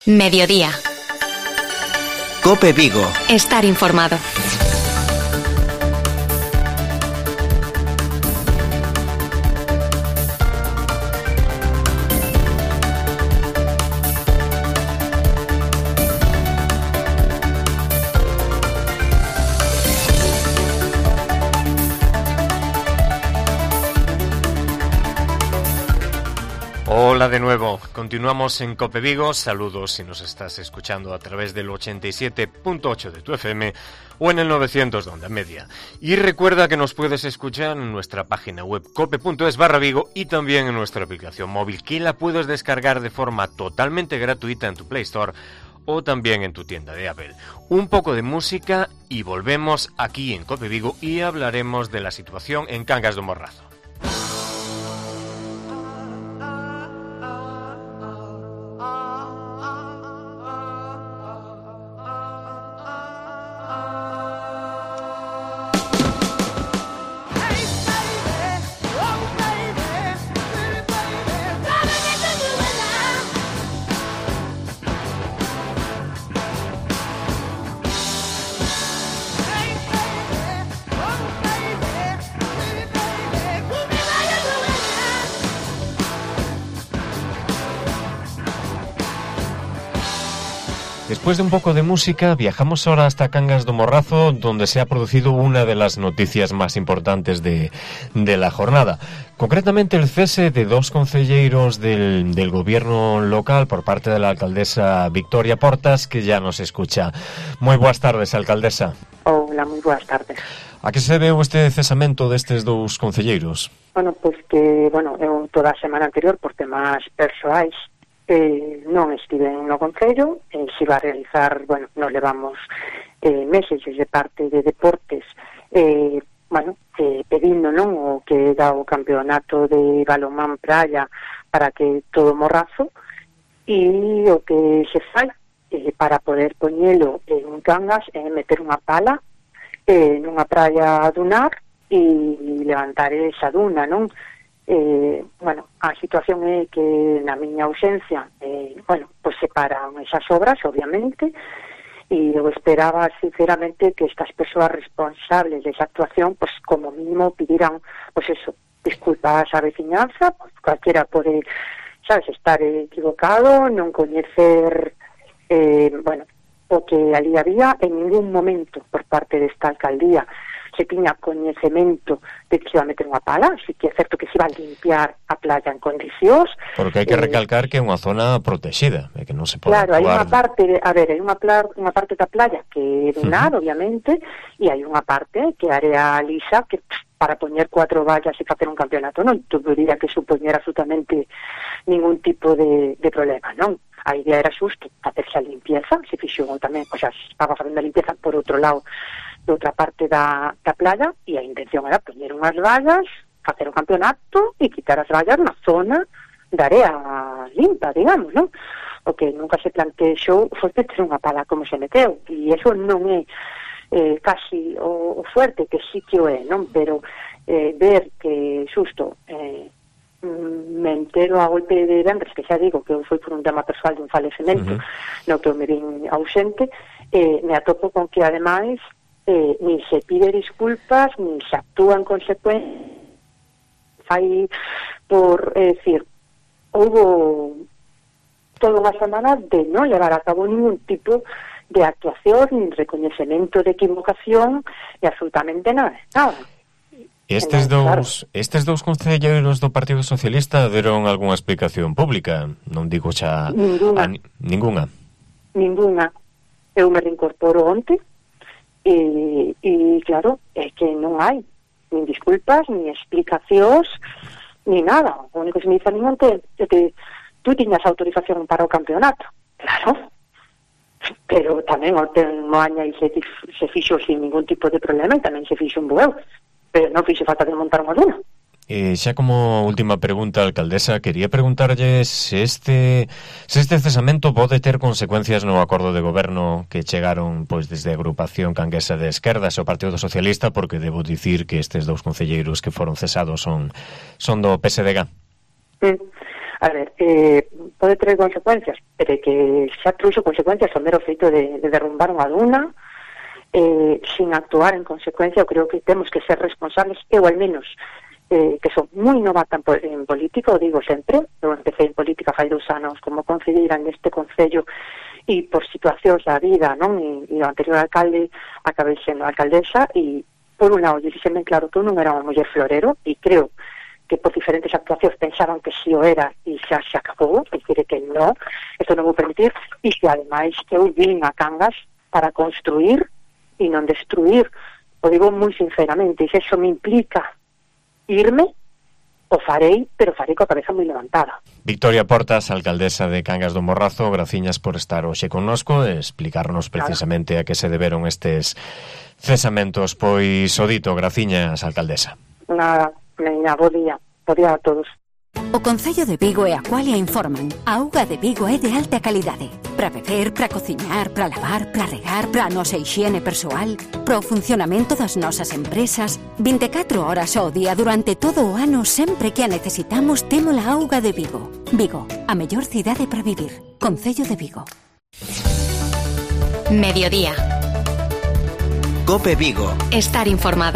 Mediodía. COPE Vigo. Estar informado. Hola de nuevo, continuamos en COPE Vigo. Saludos si nos estás escuchando a través del 87.8 de tu FM o en el 900 de onda media. Y recuerda que nos puedes escuchar en nuestra página web cope.es/Vigo y también en nuestra aplicación móvil, que la puedes descargar de forma totalmente gratuita en tu Play Store o también en tu tienda de Apple. Un poco de música y volvemos aquí en COPE Vigo y hablaremos de la situación en Cangas do Morrazo. Después de un poco de música, viajamos ahora hasta Cangas do Morrazo, donde se ha producido una de las noticias más importantes de la jornada. Concretamente, el cese de dos concelleiros del gobierno local por parte de la alcaldesa Victoria Portas, que ya nos escucha. Moi boas tardes, alcaldesa. Hola, moi boas tardes. A que se deu este cesamento destes dous concelleiros? Bueno, pois que, eu toda a semana anterior, por temas persoais, non estive no Concello, se iba a realizar, nos levamos meses de parte de deportes, pedindo, non, o que dá o campeonato de balonmán praia para que todo Morrazo, e o que se fai para poder poñelo en Cangas é meter unha pala nunha praia dunar e levantar esa duna, non? A situación é que na miña ausencia se paran esas obras, obviamente, e eu esperaba sinceramente que estas persoas responsables desa actuación, como mínimo pediran, disculpas á veciñanza, cualquiera pode, estar equivocado, non coñecer o que ali había. En ningún momento por parte desta alcaldía se tiña coñecemento de que se iba a meter unha pala, así que é certo que se iba a limpiar a playa en condicións. Porque hai que recalcar que é unha zona protexida, e que non se pode actuar. Claro, hai unha parte, hai unha parte da playa que é dunar, obviamente, e hai unha parte que é área lisa, que para poñer 4 vallas e facer un campeonato non tuvería que supoñer absolutamente ningún tipo de problema, non? A idea era xusto facerse a limpieza, se fixou tamén, estaba facendo a limpieza por outro lado de outra parte da playa, e a intención era poñer unhas vallas, facer un campeonato e quitar as vallas na zona da área limpa, digamos, non? O que nunca se plantexou foi meter unha pala como se meteu, e eso non é casi o fuerte, que sí que o é, non? Pero ver que xusto me entero a golpe de vendres, que xa digo que foi por un tema persoal de un falecemento, no que eu me vin ausente, me atopo con que ademais nin se pide disculpas, nin se actúa en consecuencia. Fai por decir, houbo toda unha semana de non levar a cabo ningún tipo de actuación, nin recoñecemento de equivocación, e absolutamente nada. Estes dous concelleiros do Partido Socialista deron algunha explicación pública? Non digo xa... Ninguna. Ninguna. Eu me reincorporo onte, e claro, é que non hai nin disculpas, nin explicacións, ni nada. O único que se me dice a mí é que tú tiñas autorización para o campeonato. Claro, pero tamén o Moaña e se fixo sin ningún tipo de problema, e tamén se fixo un bueu, pero non fixe falta de montar unha duna. Xa como última pregunta, alcaldesa, quería preguntarlle se este cesamento pode ter consecuencias no acordo de goberno que chegaron desde a agrupación canguesa de esquerdas ao Partido Socialista, porque debo dicir que estes dous concelleiros que foron cesados son do PSDG. A ver, pode ter consecuencias, pero que xa trouxo consecuencias ao mero feito de derrumbar unha duna, sin actuar en consecuencia. Eu creo que temos que ser responsables, eu al menos, que son moi novata en política, o digo sempre. Eu empecé en política fai 2 anos como concelleira neste concello, e por situacións da vida, non? E o anterior alcalde acabei sendo alcaldesa, e por un lado, eu dixen ben claro que eu non era unha muller florero, e creo que por diferentes actuacións pensaban que si o era, e xa se acabou, é dicir, que non, isto non vou permitir, e que ademais eu vin a Cangas para construir e non destruir. O digo moi sinceramente, e se eso me implica irme, o farei, pero farei coa cabeza moi levantada. Victoria Portas, alcaldesa de Cangas do Morrazo, graciñas por estar hoxe connosco e explicarnos precisamente a que se deberon estes cesamentos. Pois o dito, graciñas, alcaldesa. Nada, veña, bo día a todos. O Concello de Vigo e a Qualia informan: a auga de Vigo é de alta calidade. Para beber, para cociñar, para lavar, para regar, para a nosa hixiene persoal, para o funcionamento das nosas empresas. 24 horas ao día durante todo o ano, sempre que a necesitamos, temos a auga de Vigo. Vigo, a mellor cidade para vivir. Concello de Vigo. Mediodía. Cope Vigo. Estar informado.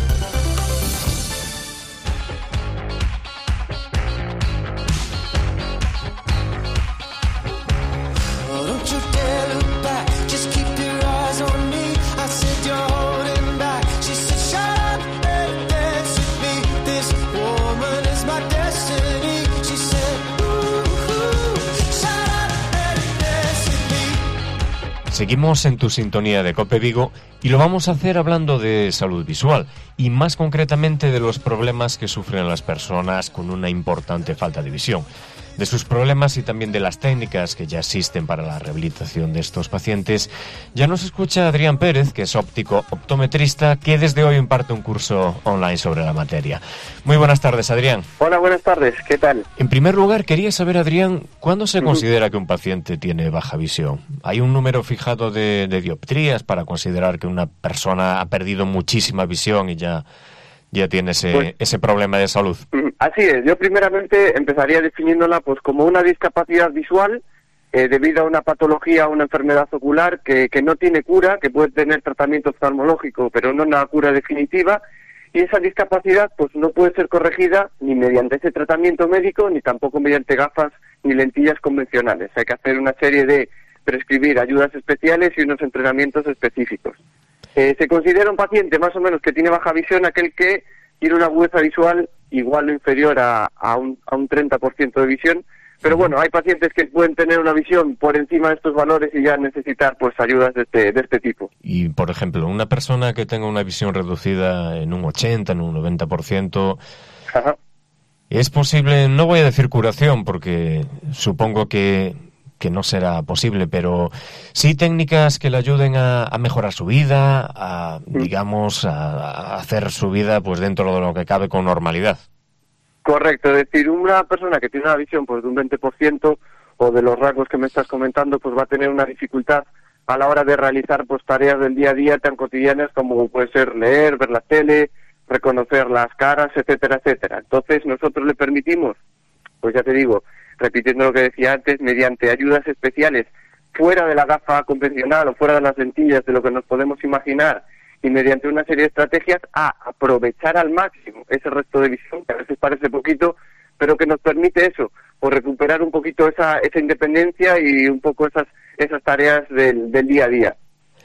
Seguimos en tu sintonía de Cope Vigo y lo vamos a hacer hablando de salud visual y más concretamente de los problemas que sufren las personas con una importante falta de visión, de sus problemas y también de las técnicas que ya existen para la rehabilitación de estos pacientes. Ya nos escucha Adrián Pérez, que es óptico optometrista, que desde hoy imparte un curso online sobre la materia. Muy buenas tardes, Adrián. Hola, buenas tardes, ¿qué tal? En primer lugar, quería saber, Adrián, ¿cuándo se considera que un paciente tiene baja visión? ¿Hay un número fijado de dioptrías para considerar que una persona ha perdido muchísima visión y ya tiene ese problema de salud? Así es, yo primeramente empezaría definiéndola pues como una discapacidad visual debido a una patología, una enfermedad ocular que no tiene cura, que puede tener tratamiento oftalmológico, pero no una cura definitiva, y esa discapacidad pues no puede ser corregida ni mediante ese tratamiento médico, ni tampoco mediante gafas ni lentillas convencionales. Hay que hacer una serie de prescribir ayudas especiales y unos entrenamientos específicos. Se considera un paciente más o menos que tiene baja visión aquel que tiene una agudeza visual igual o inferior a un 30% de visión, pero bueno, hay pacientes que pueden tener una visión por encima de estos valores y ya necesitar pues ayudas de este tipo. Y por ejemplo, una persona que tenga una visión reducida en un 80, en un 90%, Ajá. ¿Es posible, no voy a decir curación porque supongo que no será posible, pero sí técnicas que le ayuden a mejorar su vida, digamos, a hacer su vida pues dentro de lo que cabe con normalidad? Correcto, es decir, una persona que tiene una visión pues de un 20% o de los rasgos que me estás comentando, pues va a tener una dificultad a la hora de realizar pues tareas del día a día tan cotidianas como puede ser leer, ver la tele, reconocer las caras, etcétera, etcétera. Entonces nosotros le permitimos, pues ya te digo, repitiendo lo que decía antes, mediante ayudas especiales fuera de la gafa convencional o fuera de las lentillas de lo que nos podemos imaginar, y mediante una serie de estrategias a aprovechar al máximo ese resto de visión, que a veces parece poquito, pero que nos permite eso, o recuperar un poquito esa independencia y un poco esas tareas del día a día.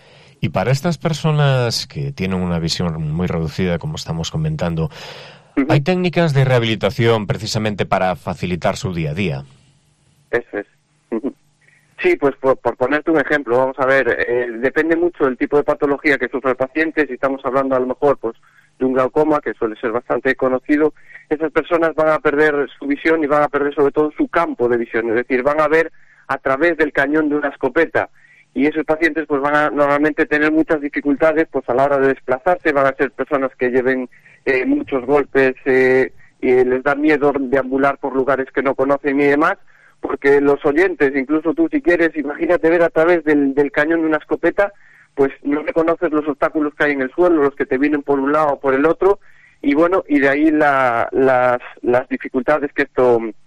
Y para estas personas que tienen una visión muy reducida, como estamos comentando, ¿hay técnicas de rehabilitación precisamente para facilitar su día a día? Eso es. Sí, pues por ponerte un ejemplo, vamos a ver, depende mucho del tipo de patología que sufre el paciente. Si estamos hablando a lo mejor pues de un glaucoma, que suele ser bastante conocido, esas personas van a perder su visión y van a perder sobre todo su campo de visión, es decir, van a ver a través del cañón de una escopeta, y esos pacientes pues van a normalmente tener muchas dificultades pues a la hora de desplazarse, van a ser personas que lleven muchos golpes y les da miedo deambular por lugares que no conocen y demás, porque los oyentes, incluso tú si quieres, imagínate ver a través del cañón de una escopeta, pues no reconoces los obstáculos que hay en el suelo, los que te vienen por un lado o por el otro, y bueno, y de ahí las dificultades que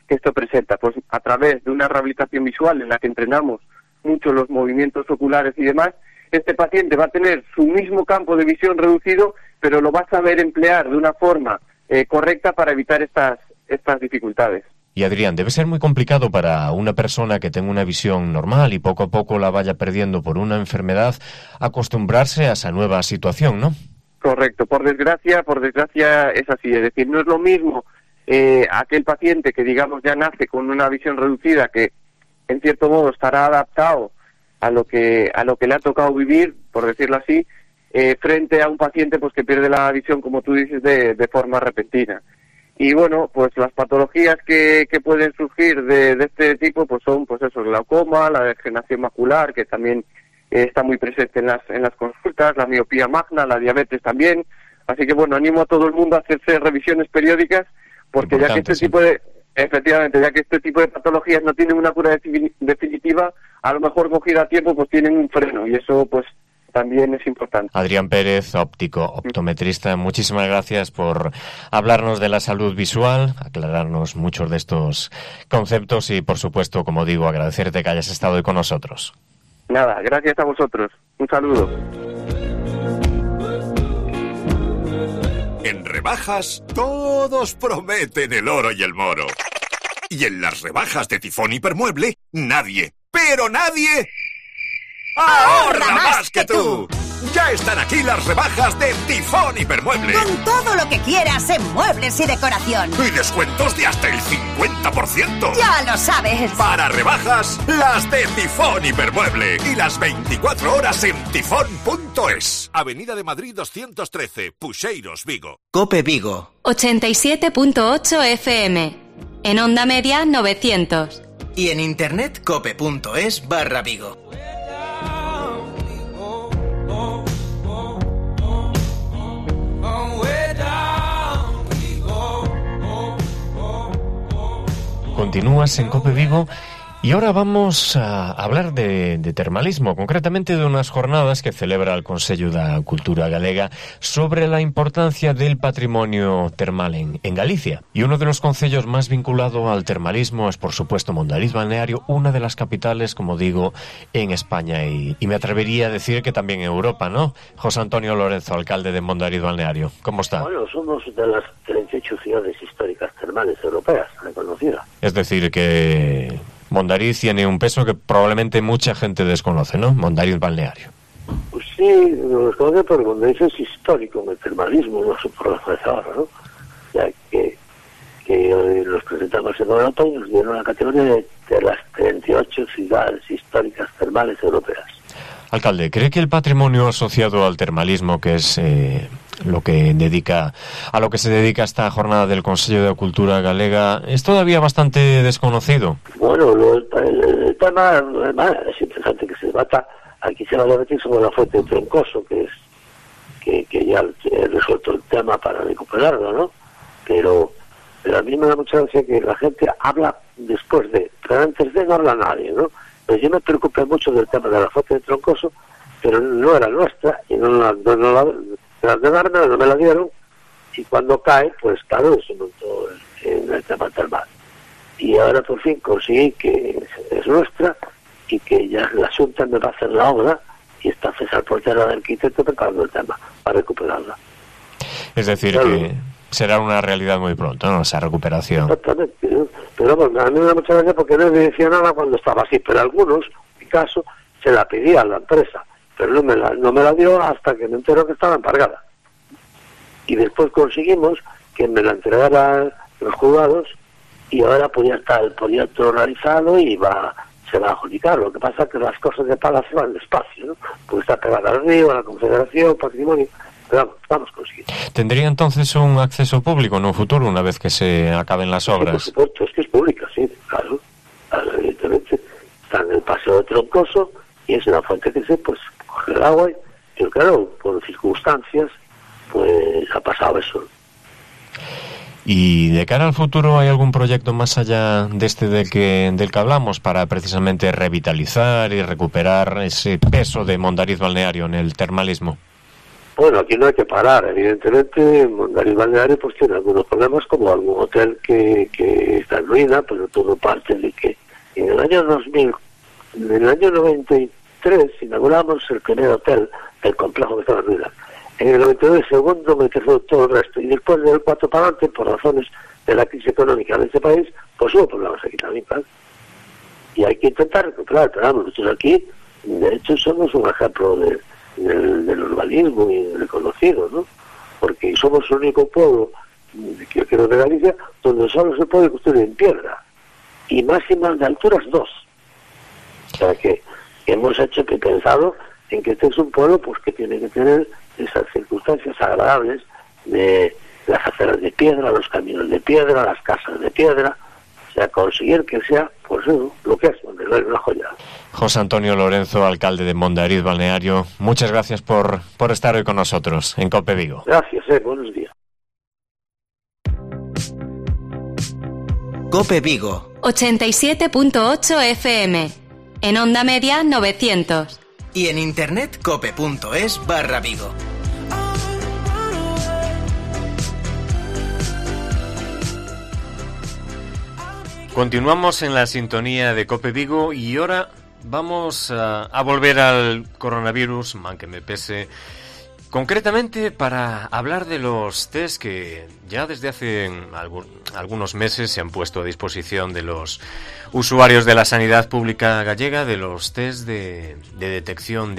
esto presenta. Pues a través de una rehabilitación visual en la que entrenamos mucho los movimientos oculares y demás, este paciente va a tener su mismo campo de visión reducido, pero lo va a saber emplear de una forma correcta para evitar estas dificultades. Y Adrián, debe ser muy complicado para una persona que tenga una visión normal y poco a poco la vaya perdiendo por una enfermedad acostumbrarse a esa nueva situación, ¿no? Correcto, por desgracia es así, es decir, no es lo mismo aquel paciente que digamos ya nace con una visión reducida, que en cierto modo estará adaptado a lo que le ha tocado vivir, por decirlo así, frente a un paciente pues que pierde la visión, como tú dices, de forma repentina. Y bueno, pues las patologías que pueden surgir de este tipo pues son pues eso, el glaucoma, la degeneración macular, que también está muy presente en las consultas, la miopía magna, la diabetes también. Así que bueno, animo a todo el mundo a hacerse revisiones periódicas, porque ya que este tipo de patologías no tienen una cura definitiva, a lo mejor cogida a tiempo pues tienen un freno, y eso pues también es importante. Adrián Pérez, óptico, optometrista, muchísimas gracias por hablarnos de la salud visual, aclararnos muchos de estos conceptos y, por supuesto, como digo, agradecerte que hayas estado hoy con nosotros. Nada, gracias a vosotros. Un saludo. En rebajas, todos prometen el oro y el moro. Y en las rebajas de Tifón Hipermueble, nadie, pero nadie... ¡ahorra más que tú! Ya están aquí las rebajas de Tifón Hipermueble. Con todo lo que quieras en muebles y decoración. Y descuentos de hasta el 50%. ¡Ya lo sabes! Para rebajas, las de Tifón Hipermueble. Y las 24 horas en tifón.es. Avenida de Madrid 213, Puxeiros, Vigo. COPE Vigo. 87.8 FM. En onda media 900. Y en internet cope.es/Vigo. Continúas en COPE Vigo y ahora vamos a hablar de termalismo, concretamente de unas jornadas que celebra el Consello da Cultura Galega sobre la importancia del patrimonio termal en Galicia. Y uno de los concellos más vinculados al termalismo es, por supuesto, Mondariz Balneario, una de las capitales, como digo, en España y me atrevería a decir que también en Europa, ¿no? José Antonio Lorenzo, alcalde de Mondariz Balneario. ¿Cómo está? Bueno, somos de las 38 ciudades históricas termales europeas reconocidas. Es decir, que Mondariz tiene un peso que probablemente mucha gente desconoce, ¿no? Mondariz Balneario. Pues sí, lo desconoce, pero Mondariz es histórico en el termalismo, no su profesor, ¿no? Ya que los presentamos en Europa y nos dieron la categoría de las 38 ciudades históricas termales europeas. Alcalde, ¿cree que el patrimonio asociado al termalismo, que es a lo que se dedica esta jornada del Consello de Cultura Galega, es todavía bastante desconocido? Bueno, el tema es interesante que se debata. Aquí se va a debatir sobre la fuente de Troncoso, que ya he resuelto el tema para recuperarlo, ¿no? Pero a mí me da mucha gracia que la gente habla después de, pero antes de no habla nadie, ¿no? Pues yo me preocupé mucho del tema de la fuente de Troncoso, pero no era nuestra, y no me la dieron, y cuando cae, pues claro, se montó en el tema termal. Y ahora por fin conseguí que es nuestra, y que ya la Junta me va a hacer la obra, y está César Portera de arquitecto preparando el tema para recuperarla. Es decir, claro, que será una realidad muy pronto, ¿no?, esa recuperación. Exactamente, ¿no? Pero bueno, a mí me da mucha gracia porque no me decía nada cuando estaba así, pero algunos, en mi caso, se la pedía a la empresa, pero no me la dio hasta que me enteró que estaba embargada. Y después conseguimos que me la entregaran los juzgados y ahora podía estar el proyecto realizado y se va a adjudicar. Lo que pasa es que las cosas de Palacio van despacio, ¿no? Porque está pegada al río, a la Confederación, Patrimonio. Pero vamos consiguiendo. ¿Tendría entonces un acceso público en un futuro, una vez que se acaben las obras? Sí, por supuesto, es que es pública, sí, claro. Evidentemente, está en el Paseo de Troncoso y es una fuente que se coge el agua, pero claro, por circunstancias, pues ha pasado eso. ¿Y de cara al futuro hay algún proyecto más allá de este del que hablamos para precisamente revitalizar y recuperar ese peso de Mondariz Balneario en el termalismo? Bueno, aquí no hay que parar. Evidentemente, Mondariz Balneario pues tiene algunos problemas, como algún hotel que está en ruina, pero todo parte de que en el año 93 inauguramos el primer hotel del complejo que estaba en ruina. En el 92 el segundo, me quedó todo el resto. Y después del 4 para adelante, por razones de la crisis económica de este país, pues hubo problemas aquí también, ¿vale? Y hay que intentar recuperar, pero vamos, nosotros aquí, de hecho, somos un ejemplo del urbanismo y del conocido, ¿no? Porque somos el único pueblo, que yo quiero de Galicia, donde solo se puede construir en piedra, y máximas de alturas 2. O sea que hemos hecho que pensado en que este es un pueblo pues que tiene que tener esas circunstancias agradables de las aceras de piedra, los caminos de piedra, las casas de piedra, o sea, conseguir que sea, pues eso, lo que es, donde no es una joya. José Antonio Lorenzo, alcalde de Mondariz Balneario, muchas gracias por estar hoy con nosotros en COPE Vigo. Gracias, buenos días. COPE Vigo 87.8 FM. En onda media 900. Y en internet cope.es/Vigo. Continuamos en la sintonía de COPE Vigo y ahora vamos a volver al coronavirus, aunque me pese, concretamente para hablar de los test que ya desde hace algunos meses se han puesto a disposición de los usuarios de la sanidad pública gallega, de los test de detección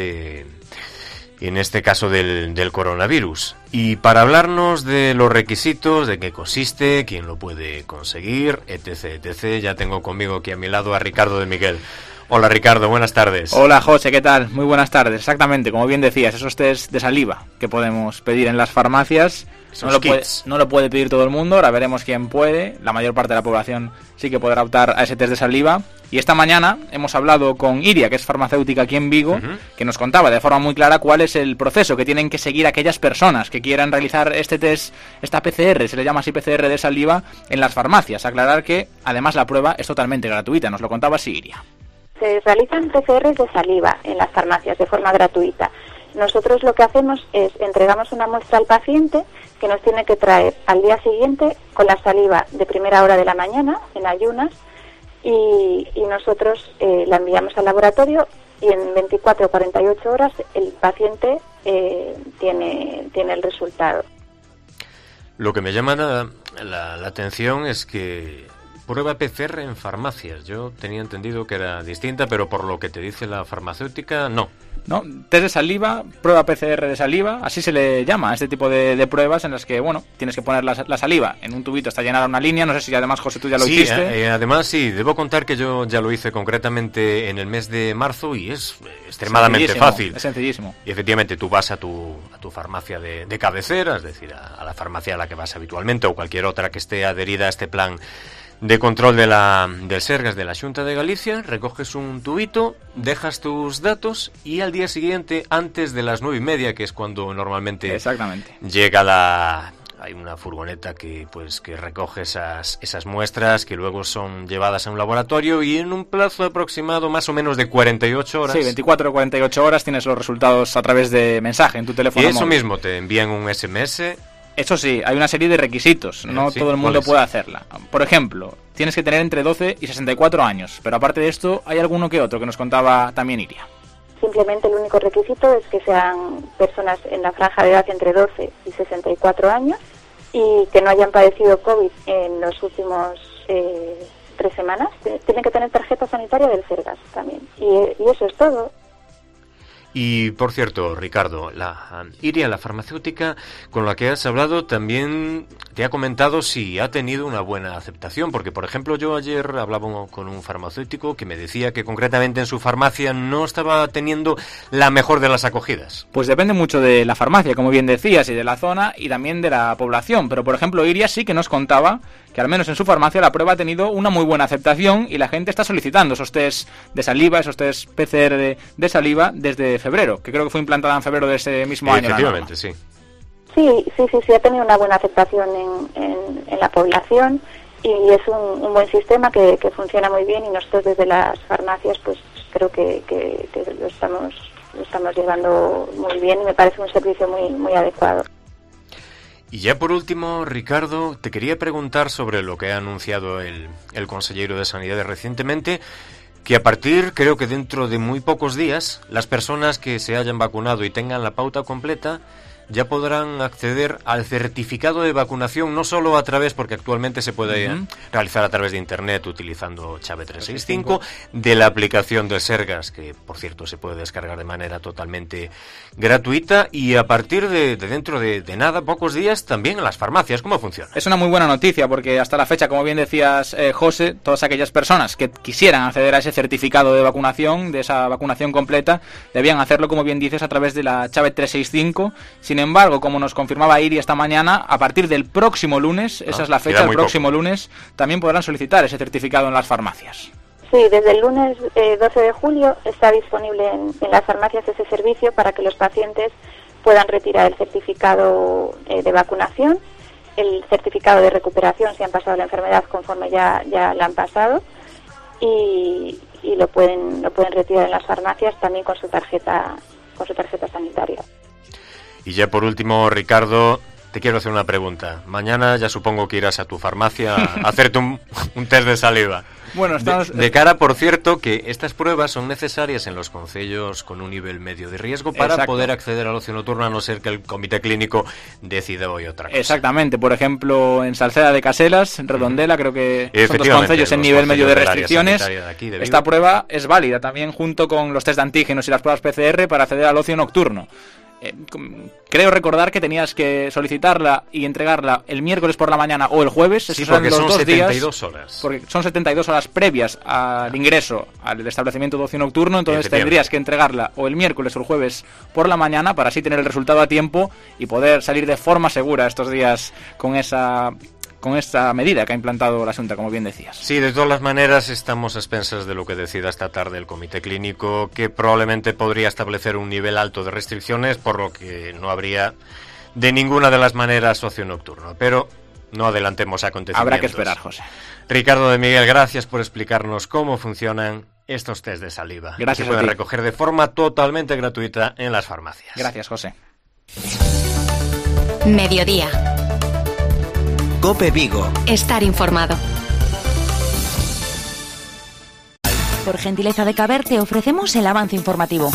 en este caso del coronavirus. Y para hablarnos de los requisitos, de qué consiste, quién lo puede conseguir, etc., ya tengo conmigo aquí a mi lado a Ricardo de Miguel. Hola Ricardo, buenas tardes. Hola José, ¿qué tal? Muy buenas tardes. Exactamente, como bien decías, esos test de saliva que podemos pedir en las farmacias, no lo puede pedir todo el mundo, ahora veremos quién puede. La mayor parte de la población sí que podrá optar a ese test de saliva. Y esta mañana hemos hablado con Iria, que es farmacéutica aquí en Vigo, que nos contaba de forma muy clara cuál es el proceso que tienen que seguir aquellas personas que quieran realizar este test, esta PCR, se le llama así PCR de saliva, en las farmacias. Aclarar que además la prueba es totalmente gratuita, nos lo contaba así Iria. Se realizan PCRs de saliva en las farmacias de forma gratuita. Nosotros lo que hacemos es entregamos una muestra al paciente que nos tiene que traer al día siguiente con la saliva de primera hora de la mañana, en ayunas, y nosotros la enviamos al laboratorio y en 24 o 48 horas el paciente tiene el resultado. Lo que me llama la atención es que prueba PCR en farmacias. Yo tenía entendido que era distinta, pero por lo que te dice la farmacéutica, no. No, test de saliva, prueba PCR de saliva, así se le llama a este tipo de pruebas en las que, bueno, tienes que poner la saliva en un tubito hasta llenar una línea. No sé si además, José, tú ya lo hiciste. Además sí, debo contar que yo ya lo hice concretamente en el mes de marzo y es extremadamente fácil. Es sencillísimo. Y efectivamente tú vas a tu farmacia de cabecera, es decir, a la farmacia a la que vas habitualmente o cualquier otra que esté adherida a este plan de control del Sergas de la Xunta de Galicia, recoges un tubito, dejas tus datos y al día siguiente, antes de las 9:30, que es cuando normalmente llega hay una furgoneta que recoge esas muestras que luego son llevadas a un laboratorio y en un plazo aproximado más o menos de 48 horas. Sí, 24 o 48 horas tienes los resultados a través de mensaje en tu teléfono móvil. Y eso mismo, te envían un SMS. Eso sí, hay una serie de requisitos, no todo el mundo puede hacerla. Por ejemplo, tienes que tener entre 12 y 64 años, pero aparte de esto, hay alguno que otro que nos contaba también Iria. Simplemente el único requisito es que sean personas en la franja de edad entre 12 y 64 años y que no hayan padecido COVID en los últimos 3 semanas. Tienen que tener tarjeta sanitaria del Sergas también. Y eso es todo. Y, por cierto, Ricardo, Iria, la farmacéutica con la que has hablado, también te ha comentado si ha tenido una buena aceptación, porque, por ejemplo, yo ayer hablaba con un farmacéutico que me decía que concretamente en su farmacia no estaba teniendo la mejor de las acogidas. Pues depende mucho de la farmacia, como bien decías, y de la zona y también de la población, pero, por ejemplo, Iria sí que nos contaba que al menos en su farmacia la prueba ha tenido una muy buena aceptación y la gente está solicitando esos test de saliva, esos test PCR de saliva desde febrero, que creo que fue implantada en febrero de ese mismo año. Efectivamente, sí. Sí, ha tenido una buena aceptación en la población y es un buen sistema que funciona muy bien y nosotros desde las farmacias pues creo que lo estamos lo estamos llevando muy bien y me parece un servicio muy, muy adecuado. Y ya por último, Ricardo, te quería preguntar sobre lo que ha anunciado el consejero de Sanidad recientemente, que a partir, creo que dentro de muy pocos días, las personas que se hayan vacunado y tengan la pauta completa ya podrán acceder al certificado de vacunación, no solo a través, porque actualmente se puede realizar a través de Internet utilizando Chave 365, de la aplicación de Sergas, que por cierto se puede descargar de manera totalmente gratuita, y a partir de dentro de nada, pocos días, también en las farmacias. ¿Cómo funciona? Es una muy buena noticia, porque hasta la fecha, como bien decías, José, todas aquellas personas que quisieran acceder a ese certificado de vacunación, de esa vacunación completa, debían hacerlo, como bien dices, a través de la Chave 365. Sin embargo, como nos confirmaba Iri esta mañana, a partir del próximo lunes, esa es la fecha, el próximo lunes, también podrán solicitar ese certificado en las farmacias. Sí, desde el lunes 12 de julio está disponible en las farmacias ese servicio para que los pacientes puedan retirar el certificado de vacunación, el certificado de recuperación si han pasado la enfermedad conforme ya la han pasado, y lo pueden retirar en las farmacias también con su tarjeta sanitaria. Y ya por último, Ricardo, te quiero hacer una pregunta. Mañana ya supongo que irás a tu farmacia a hacerte un test de saliva. Bueno, estamos... de cara, por cierto, que estas pruebas son necesarias en los concellos con un nivel medio de riesgo para poder acceder al ocio nocturno, a no ser que el comité clínico decida hoy otra cosa. Exactamente. Por ejemplo, en Salceda de Caselas, en Redondela, creo que son dos concellos en nivel medio de restricciones. Esta prueba es válida también junto con los test de antígenos y las pruebas PCR para acceder al ocio nocturno. Creo recordar que tenías que solicitarla y entregarla el miércoles por la mañana o el jueves. Sí, porque son 72 horas. Porque son 72 horas previas al ingreso al establecimiento de ocio nocturno. Entonces tendrías que entregarla o el miércoles o el jueves por la mañana para así tener el resultado a tiempo y poder salir de forma segura estos días con esta medida que ha implantado la Junta, como bien decías. Sí, de todas las maneras estamos a expensas de lo que decida esta tarde el comité clínico, que probablemente podría establecer un nivel alto de restricciones, por lo que no habría de ninguna de las maneras ocio nocturno. Pero no adelantemos acontecimientos. Habrá que esperar, José. Ricardo de Miguel, gracias por explicarnos cómo funcionan estos test de saliva. Gracias. Se pueden recoger de forma totalmente gratuita en las farmacias. Gracias, José. Mediodía. COPE Vigo. Estar informado. Por gentileza de Caber te ofrecemos el avance informativo.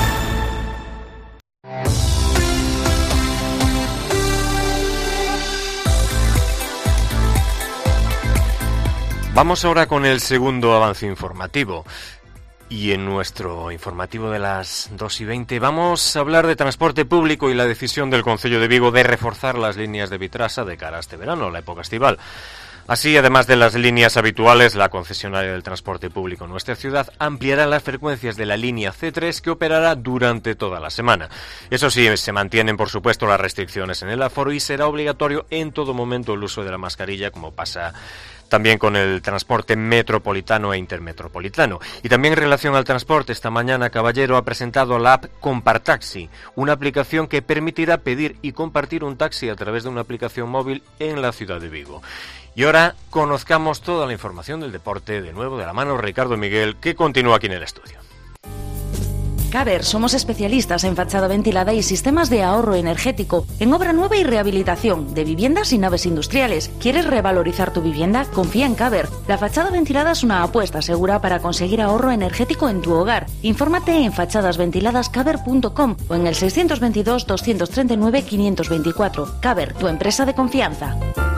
Vamos ahora con el segundo avance informativo. Y en nuestro informativo de las 2:20 vamos a hablar de transporte público y la decisión del Concello de Vigo de reforzar las líneas de Vitrasa de cara a este verano, la época estival. Así, además de las líneas habituales, la concesionaria del transporte público en nuestra ciudad ampliará las frecuencias de la línea C3 que operará durante toda la semana. Eso sí, se mantienen, por supuesto, las restricciones en el aforo y será obligatorio en todo momento el uso de la mascarilla, como pasa también con el transporte metropolitano e intermetropolitano. Y también en relación al transporte, esta mañana Caballero ha presentado la app Compartaxi, una aplicación que permitirá pedir y compartir un taxi a través de una aplicación móvil en la ciudad de Vigo. Y ahora conozcamos toda la información del deporte, de nuevo de la mano Ricardo Miguel, que continúa aquí en el estudio. Caber, somos especialistas en fachada ventilada y sistemas de ahorro energético, en obra nueva y rehabilitación de viviendas y naves industriales. ¿Quieres revalorizar tu vivienda? Confía en Caber. La fachada ventilada es una apuesta segura para conseguir ahorro energético en tu hogar. Infórmate en fachadasventiladascaber.com o en el 622 239 524. Caber, tu empresa de confianza.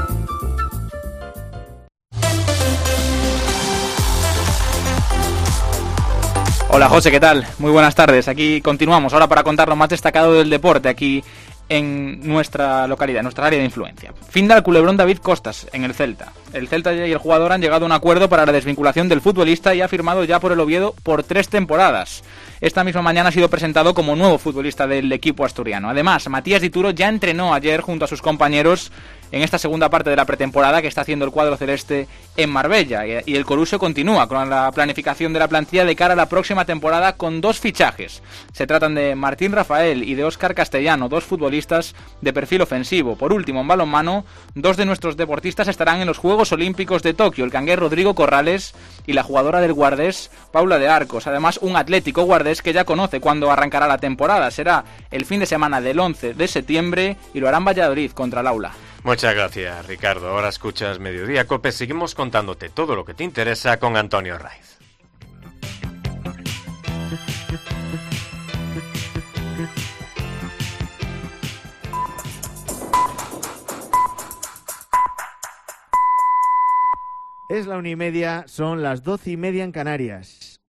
Hola José, ¿qué tal? Muy buenas tardes. Aquí continuamos ahora para contar lo más destacado del deporte aquí en nuestra localidad, en nuestra área de influencia. Fin del culebrón David Costas en el Celta. El Celta y el jugador han llegado a un acuerdo para la desvinculación del futbolista y ha firmado ya por el Oviedo por 3 temporadas. Esta misma mañana ha sido presentado como nuevo futbolista del equipo asturiano. Además, Matías Dituro ya entrenó ayer junto a sus compañeros en esta segunda parte de la pretemporada que está haciendo el cuadro celeste en Marbella. Y el Coruso continúa con la planificación de la plantilla de cara a la próxima temporada con 2 fichajes. Se tratan de Martín Rafael y de Óscar Castellano, 2 futbolistas de perfil ofensivo. Por último, en balonmano, 2 de nuestros deportistas estarán en los Juegos Olímpicos de Tokio, el cangués Rodrigo Corrales y la jugadora del Guardés, Paula de Arcos. Además, un Atlético Guardés que ya conoce cuándo arrancará la temporada. Será el fin de semana del 11 de septiembre y lo hará en Valladolid contra el Aula. Muchas gracias, Ricardo. Ahora escuchas Mediodía Cope. Seguimos contándote todo lo que te interesa con Antonio Raiz. Es la 1:30, son las 12:30 en Canarias.